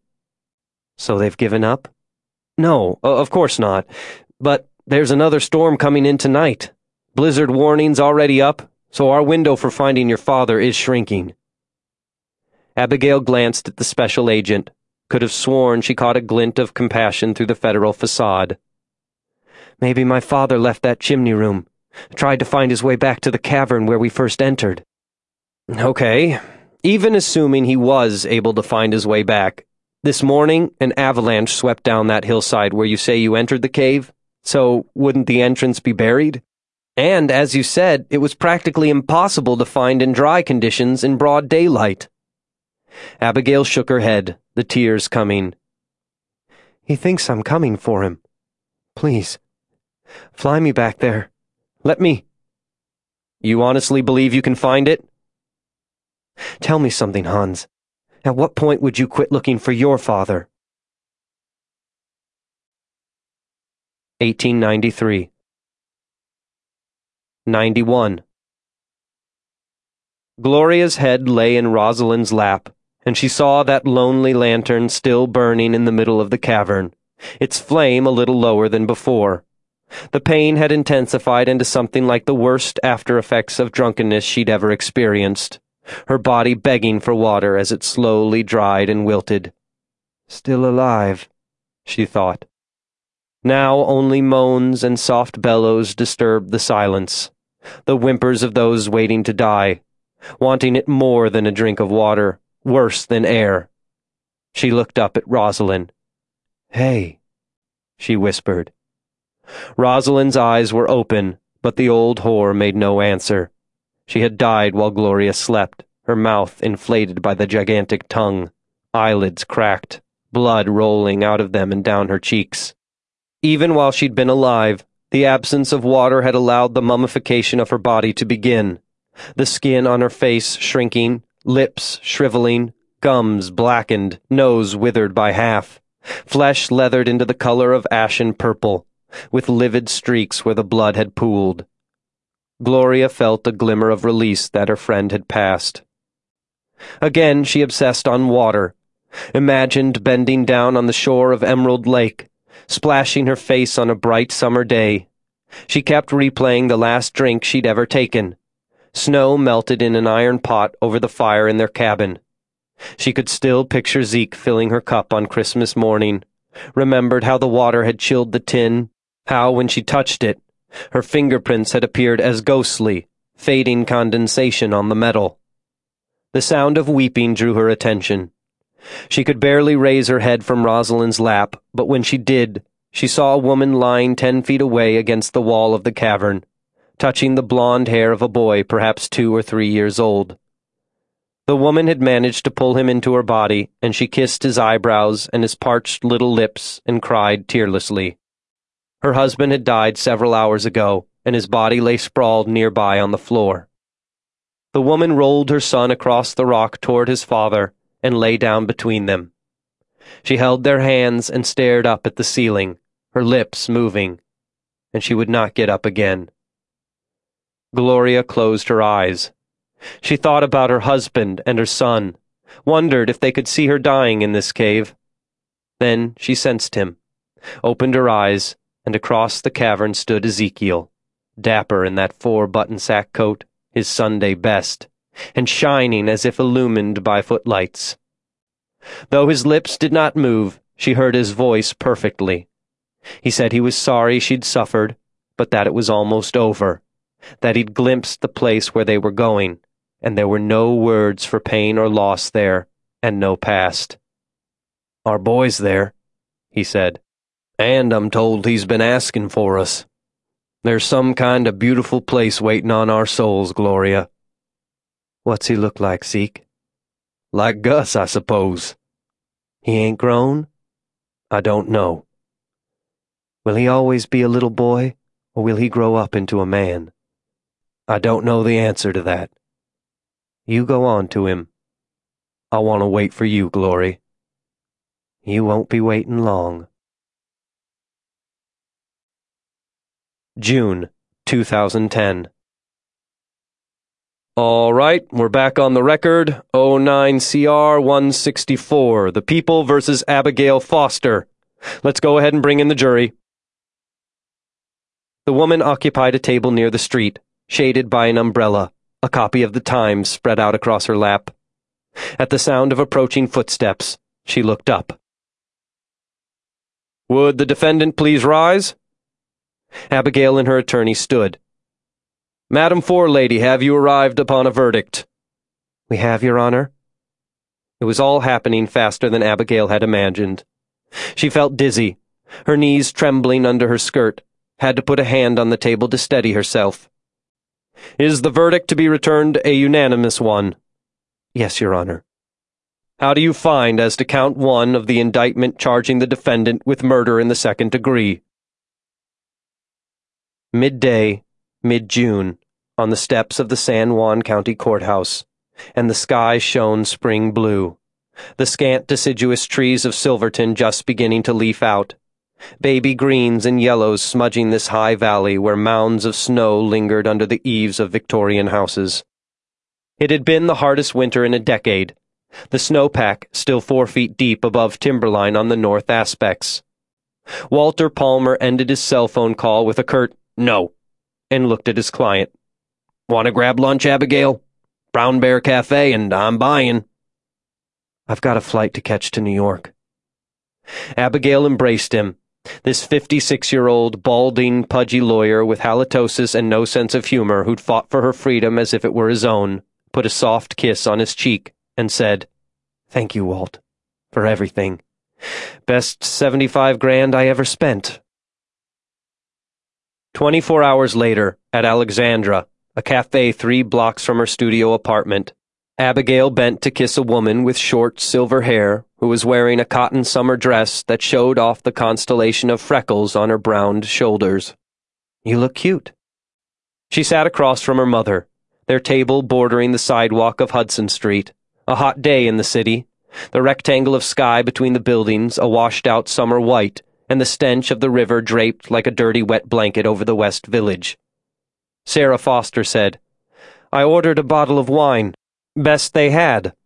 So they've given up? No, of course not. But there's another storm coming in tonight. Blizzard warning's already up, so our window for finding your father is shrinking. Abigail glanced at the special agent, could have sworn she caught a glint of compassion through the federal facade. Maybe my father left that chimney room, tried to find his way back to the cavern where we first entered. Okay, even assuming he was able to find his way back, this morning an avalanche swept down that hillside where you say you entered the cave, so wouldn't the entrance be buried? And, as you said, it was practically impossible to find in dry conditions in broad daylight. Abigail shook her head, the tears coming. He thinks I'm coming for him. Please, fly me back there. Let me. You honestly believe you can find it? Tell me something, Hans. At what point would you quit looking for your father? eighteen ninety-three. ninety-one. Gloria's head lay in Rosalind's lap, and she saw that lonely lantern still burning in the middle of the cavern, its flame a little lower than before. The pain had intensified into something like the worst after-effects of drunkenness she'd ever experienced, her body begging for water as it slowly dried and wilted. Still alive, she thought. Now only moans and soft bellows disturbed the silence, the whimpers of those waiting to die, wanting it more than a drink of water, worse than air. She looked up at Rosalind. "Hey," she whispered. Rosalind's eyes were open, but the old whore made no answer. She had died while Gloria slept, her mouth inflated by the gigantic tongue, eyelids cracked, blood rolling out of them and down her cheeks. Even while she'd been alive, the absence of water had allowed the mummification of her body to begin, the skin on her face shrinking, lips shriveling, gums blackened, nose withered by half, flesh leathered into the color of ashen purple, with livid streaks where the blood had pooled. Gloria felt a glimmer of release that her friend had passed. Again she obsessed on water, imagined bending down on the shore of Emerald Lake, splashing her face on a bright summer day. She kept replaying the last drink she'd ever taken. Snow melted in an iron pot over the fire in their cabin. She could still picture Zeke filling her cup on Christmas morning, remembered how the water had chilled the tin, how, when she touched it, her fingerprints had appeared as ghostly, fading condensation on the metal. The sound of weeping drew her attention. She could barely raise her head from Rosalind's lap, but when she did, she saw a woman lying ten feet away against the wall of the cavern, touching the blonde hair of a boy perhaps two or three years old. The woman had managed to pull him into her body, and she kissed his eyebrows and his parched little lips and cried tearlessly. Her husband had died several hours ago, and his body lay sprawled nearby on the floor. The woman rolled her son across the rock toward his father and lay down between them. She held their hands and stared up at the ceiling, her lips moving, and she would not get up again. Gloria closed her eyes. She thought about her husband and her son, wondered if they could see her dying in this cave. Then she sensed him, opened her eyes, and across the cavern stood Ezekiel, dapper in that four-button sack coat, his Sunday best, and shining as if illumined by footlights. Though his lips did not move, she heard his voice perfectly. He said he was sorry she'd suffered, but that it was almost over, that he'd glimpsed the place where they were going, and there were no words for pain or loss there, and no past. "Our boy's there," he said, "and I'm told he's been asking for us. There's some kind of beautiful place waiting on our souls, Gloria." "What's he look like, Zeke?" "Like Gus, I suppose." "He ain't grown?" "I don't know." "Will he always be a little boy, or will he grow up into a man?" "I don't know the answer to that." "You go on to him." "I want to wait for you, Glory." "You won't be waiting long." June two thousand ten. All right, we're back on the record. oh nine C R one sixty-four, The People versus Abigail Foster. Let's go ahead and bring in the jury. The woman occupied a table near the street, shaded by an umbrella, a copy of the Times spread out across her lap. At the sound of approaching footsteps, she looked up. "Would the defendant please rise?" Abigail and her attorney stood. "Madam Forelady, have you arrived upon a verdict?" "We have, Your Honor." It was all happening faster than Abigail had imagined. She felt dizzy, her knees trembling under her skirt, had to put a hand on the table to steady herself. "Is the verdict to be returned a unanimous one?" "Yes, Your Honor." "How do you find as to count one of the indictment charging the defendant with murder in the second degree?" Midday, mid-June, on the steps of the San Juan County Courthouse, and the sky shone spring blue, The scant deciduous trees of Silverton just beginning to leaf out. Baby greens and yellows smudging this high valley where mounds of snow lingered under the eaves of Victorian houses. It had been the hardest winter in a decade, the snowpack still four feet deep above timberline on the north aspects. Walter Palmer ended his cell phone call with a curt, "No," and looked at his client. "Want to grab lunch, Abigail? Brown Bear Cafe, and I'm buying." "I've got a flight to catch to New York." Abigail embraced him, this fifty-six-year-old, balding, pudgy lawyer with halitosis and no sense of humor who'd fought for her freedom as if it were his own, put a soft kiss on his cheek, and said, "Thank you, Walt, for everything. Best seventy-five grand I ever spent." Twenty-four hours later, at Alexandra, a cafe three blocks from her studio apartment, Abigail bent to kiss a woman with short silver hair who was wearing a cotton summer dress that showed off the constellation of freckles on her browned shoulders. "You look cute." She sat across from her mother, their table bordering the sidewalk of Hudson Street, a hot day in the city, the rectangle of sky between the buildings a washed-out summer white, and the stench of the river draped like a dirty wet blanket over the West Village. Sarah Foster said, "I ordered a bottle of wine. Best they had."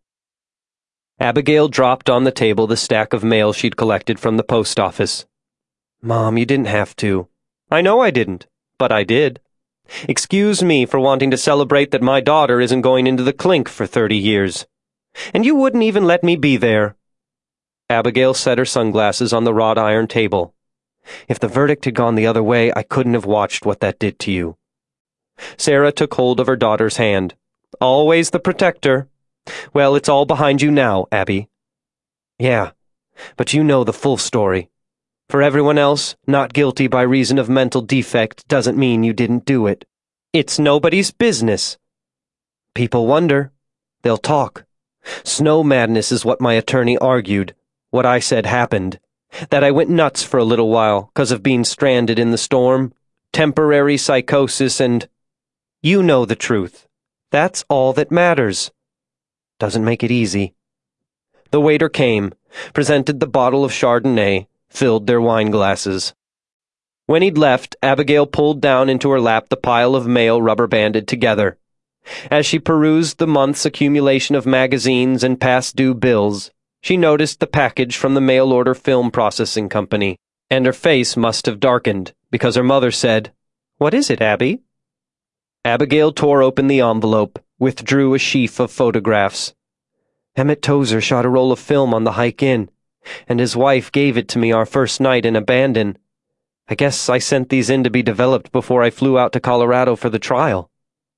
Abigail dropped on the table the stack of mail she'd collected from the post office. "Mom, you didn't have to." "I know I didn't, but I did. Excuse me for wanting to celebrate that my daughter isn't going into the clink for thirty years. And you wouldn't even let me be there." Abigail set her sunglasses on the wrought iron table. "If the verdict had gone the other way, I couldn't have watched what that did to you." Sarah took hold of her daughter's hand. "Always the protector. Well, it's all behind you now, Abby." "Yeah, but you know the full story. For everyone else, not guilty by reason of mental defect doesn't mean you didn't do it. It's nobody's business." "People wonder. They'll talk. Snow madness is what my attorney argued, what I said happened. That I went nuts for a little while, 'cause of being stranded in the storm. Temporary psychosis and... You know the truth. That's all that matters. Doesn't make it easy." The waiter came, presented the bottle of Chardonnay, filled their wine glasses. When he'd left, Abigail pulled down into her lap the pile of mail rubber-banded together. As she perused the month's accumulation of magazines and past-due bills, she noticed the package from the mail-order film processing company, and her face must have darkened, because her mother said, "What is it, Abby?" Abigail tore open the envelope, withdrew a sheaf of photographs. "Emmett Tozer shot a roll of film on the hike in, and his wife gave it to me our first night in Abandon. I guess I sent these in to be developed before I flew out to Colorado for the trial."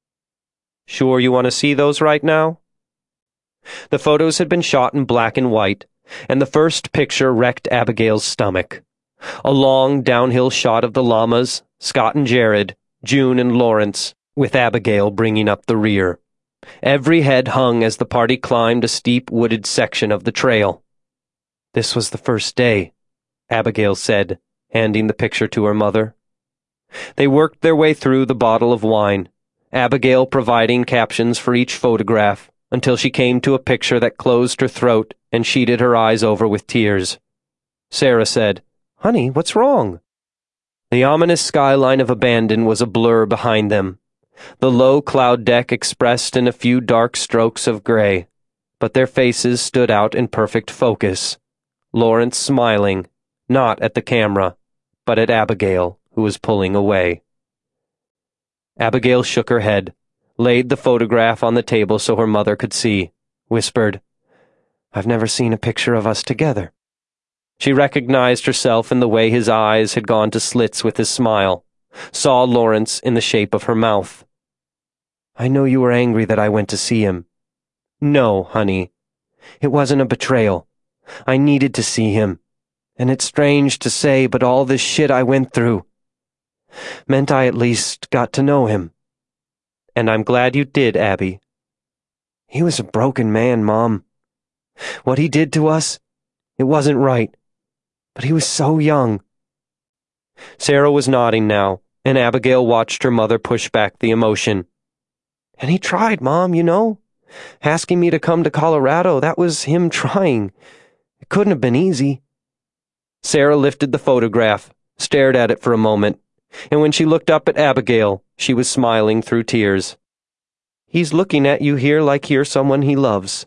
"Sure you want to see those right now?" The photos had been shot in black and white, and the first picture wrecked Abigail's stomach. A long downhill shot of the llamas, Scott and Jared, June and Lawrence, with Abigail bringing up the rear. Every head hung as the party climbed a steep wooded section of the trail. "This was the first day," Abigail said, handing the picture to her mother. They worked their way through the bottle of wine, Abigail providing captions for each photograph, until she came to a picture that closed her throat and sheeted her eyes over with tears. Sarah said, "Honey, what's wrong?" The ominous skyline of Abandon was a blur behind them. The low cloud deck expressed in a few dark strokes of gray, but their faces stood out in perfect focus. Lawrence smiling, not at the camera, but at Abigail, who was pulling away. Abigail shook her head, laid the photograph on the table so her mother could see, whispered, "I've never seen a picture of us together." She recognized herself in the way his eyes had gone to slits with his smile, saw Lawrence in the shape of her mouth. "I know you were angry that I went to see him." "No, honey. It wasn't a betrayal. I needed to see him. And it's strange to say, but all this shit I went through meant I at least got to know him." "And I'm glad you did, Abby." "He was a broken man, Mom. What he did to us, it wasn't right. But he was so young." Sarah was nodding now, and Abigail watched her mother push back the emotion. "And he tried, Mom, you know. Asking me to come to Colorado, that was him trying. It couldn't have been easy. Sarah lifted the photograph, stared at it for a moment, and when she looked up at Abigail, she was smiling through tears. He's looking at you here like you're someone he loves.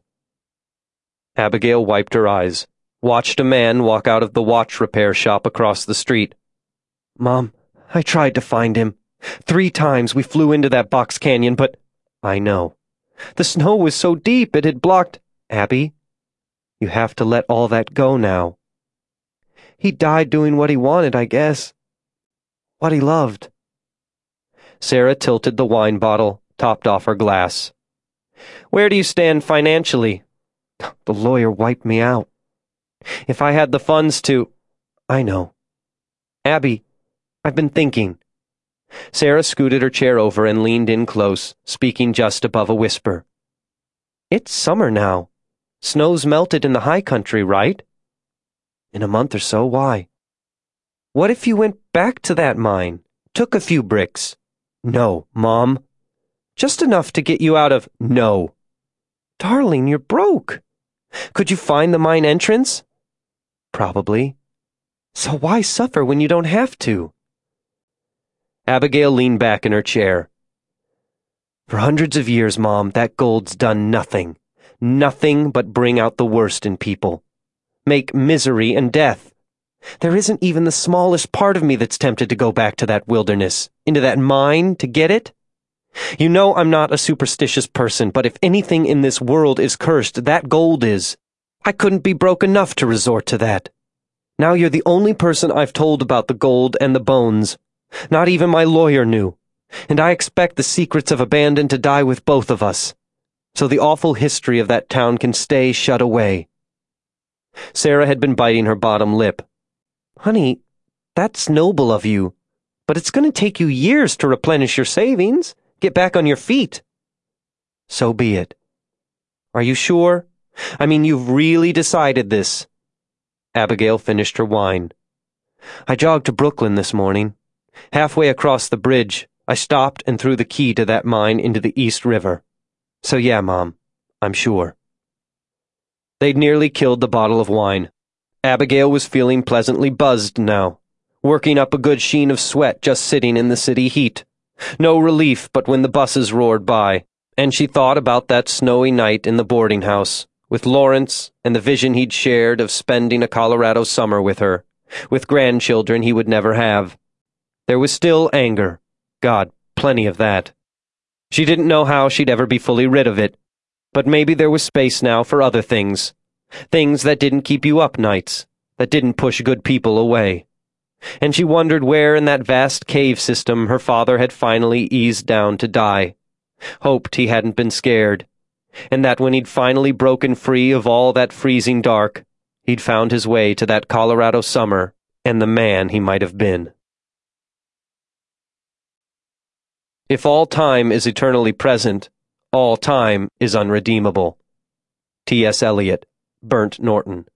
Abigail wiped her eyes, watched a man walk out of the watch repair shop across the street. Mom, I tried to find him. Three times we flew into that box canyon, but... I know. The snow was so deep it had blocked... Abby, you have to let all that go now. He died doing what he wanted, I guess. What he loved. Sarah tilted the wine bottle, topped off her glass. Where do you stand financially? The lawyer wiped me out. If I had the funds to... I know. Abby, I've been thinking. Sarah scooted her chair over and leaned in close, speaking just above a whisper. It's summer now. Snow's melted in the high country, right? In a month or so, why? What if you went back to that mine, took a few bricks? No, Mom. Just enough to get you out of... No. Darling, you're broke. Could you find the mine entrance? Probably. So why suffer when you don't have to? Abigail leaned back in her chair. For hundreds of years, Mom, that gold's done nothing. Nothing but bring out the worst in people. Make misery and death. There isn't even the smallest part of me that's tempted to go back to that wilderness, into that mine, to get it. You know I'm not a superstitious person, but if anything in this world is cursed, that gold is. I couldn't be broke enough to resort to that. Now you're the only person I've told about the gold and the bones. Not even my lawyer knew. And I expect the secrets of abandon to die with both of us. So the awful history of that town can stay shut away. Sarah had been biting her bottom lip. Honey, that's noble of you. But it's going to take you years to replenish your savings. Get back on your feet. So be it. Are you sure? I mean, you've really decided this. Abigail finished her wine. I jogged to Brooklyn this morning. Halfway across the bridge, I stopped and threw the key to that mine into the East River. So yeah, Mom, I'm sure. They'd nearly killed the bottle of wine. Abigail was feeling pleasantly buzzed now, working up a good sheen of sweat just sitting in the city heat. No relief but when the buses roared by, and she thought about that snowy night in the boarding house, with Lawrence and the vision he'd shared of spending a Colorado summer with her, with grandchildren he would never have. There was still anger. God, plenty of that. She didn't know how she'd ever be fully rid of it, but maybe there was space now for other things. Things that didn't keep you up nights, that didn't push good people away. And she wondered where in that vast cave system her father had finally eased down to die. Hoped he hadn't been scared, and that when he'd finally broken free of all that freezing dark, he'd found his way to that Colorado summer and the man he might have been. If all time is eternally present, all time is unredeemable. T S Eliot, Burnt Norton.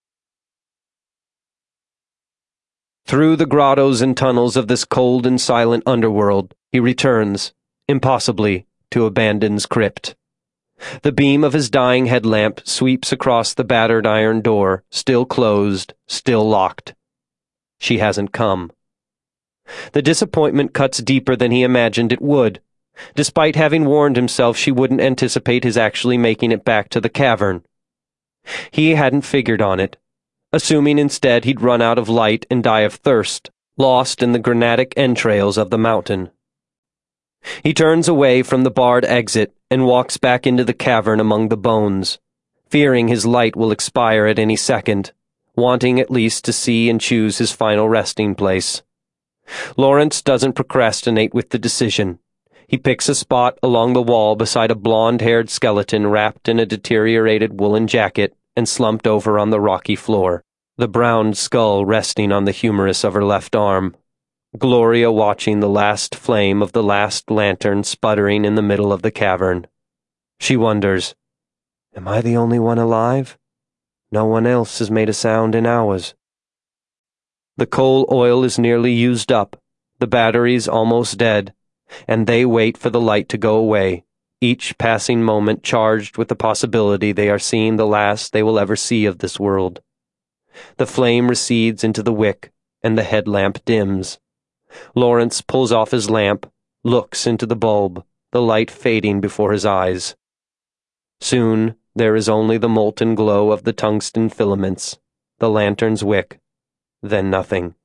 Through the grottos and tunnels of this cold and silent underworld, he returns, impossibly, to Abandon's crypt. The beam of his dying headlamp sweeps across the battered iron door, still closed, still locked. She hasn't come. The disappointment cuts deeper than he imagined it would, despite having warned himself she wouldn't anticipate his actually making it back to the cavern. He hadn't figured on it, assuming instead he'd run out of light and die of thirst, lost in the granitic entrails of the mountain. He turns away from the barred exit and walks back into the cavern among the bones, fearing his light will expire at any second, wanting at least to see and choose his final resting place. Lawrence doesn't procrastinate with the decision. He picks a spot along the wall beside a blonde-haired skeleton wrapped in a deteriorated woolen jacket and slumped over on the rocky floor, the brown skull resting on the humerus of her left arm. Gloria watching the last flame of the last lantern sputtering in the middle of the cavern. She wonders, am I the only one alive? No one else has made a sound in hours. The coal oil is nearly used up, the battery's almost dead, and they wait for the light to go away, each passing moment charged with the possibility they are seeing the last they will ever see of this world. The flame recedes into the wick, and the headlamp dims. Lawrence pulls off his lamp, looks into the bulb, the light fading before his eyes. Soon there is only the molten glow of the tungsten filaments, the lantern's wick, then nothing.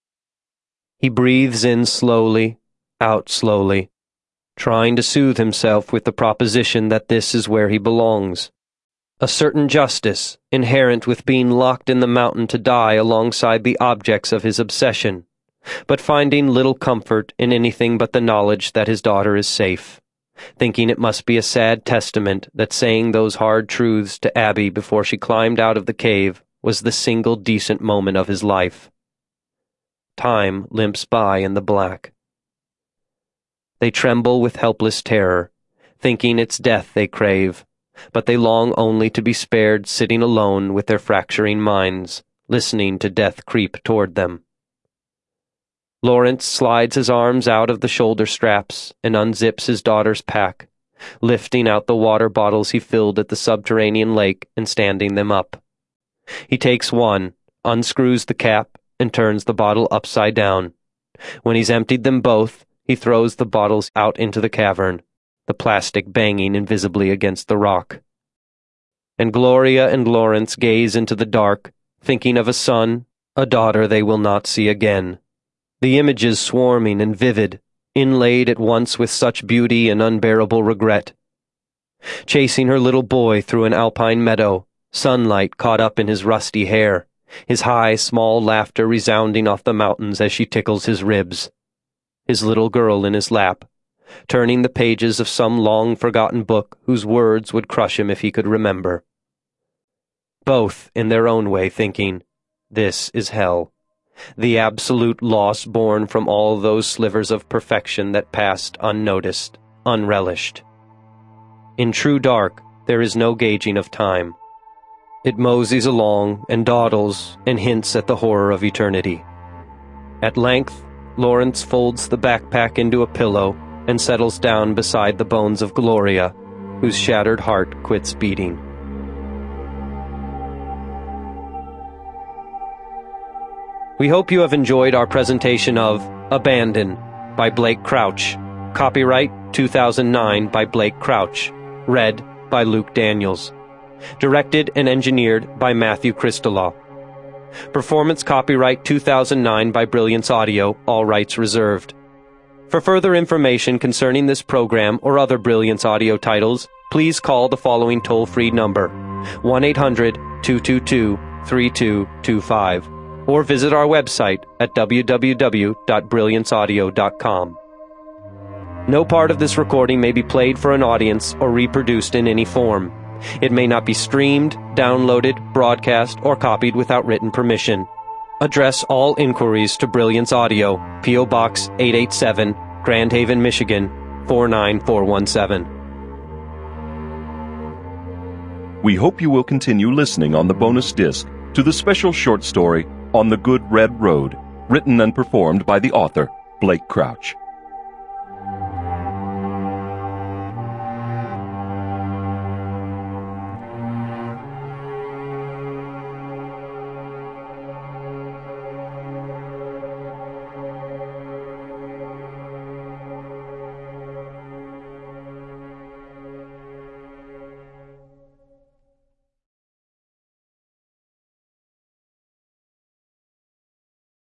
He breathes in slowly, out slowly, trying to soothe himself with the proposition that this is where he belongs. A certain justice, inherent with being locked in the mountain to die alongside the objects of his obsession, but finding little comfort in anything but the knowledge that his daughter is safe, thinking it must be a sad testament that saying those hard truths to Abby before she climbed out of the cave was the single decent moment of his life. Time limps by in the black. They tremble with helpless terror, thinking it's death they crave, but they long only to be spared sitting alone with their fracturing minds, listening to death creep toward them. Lawrence slides his arms out of the shoulder straps and unzips his daughter's pack, lifting out the water bottles he filled at the subterranean lake and standing them up. He takes one, unscrews the cap, and turns the bottle upside down. When he's emptied them both, he throws the bottles out into the cavern, the plastic banging invisibly against the rock. And Gloria and Lawrence gaze into the dark, thinking of a son, a daughter they will not see again. The images swarming and vivid, inlaid at once with such beauty and unbearable regret. Chasing her little boy through an alpine meadow, sunlight caught up in his rusty hair, his high, small laughter resounding off the mountains as she tickles his ribs. His little girl in his lap, turning the pages of some long-forgotten book whose words would crush him if he could remember. Both, in their own way, thinking, this is hell, the absolute loss born from all those slivers of perfection that passed unnoticed, unrelished. In true dark, there is no gauging of time. It moseys along and dawdles and hints at the horror of eternity. At length, Lawrence folds the backpack into a pillow and settles down beside the bones of Gloria, whose shattered heart quits beating. We hope you have enjoyed our presentation of Abandon by Blake Crouch. Copyright two thousand nine by Blake Crouch. Read by Luke Daniels. Directed and engineered by Matthew Christolaw. Performance copyright two thousand nine by Brilliance Audio, all rights reserved. For further information concerning this program or other Brilliance Audio titles, please call the following toll-free number, one eight hundred, two two two, three two two five, or visit our website at w w w dot brilliance audio dot com. No part of this recording may be played for an audience or reproduced in any form. It may not be streamed, downloaded, broadcast, or copied without written permission. Address all inquiries to Brilliance Audio, P O Box eight eight seven, Grand Haven, Michigan, four nine four one seven. We hope you will continue listening on the bonus disc to the special short story On the Good Red Road, written and performed by the author, Blake Crouch.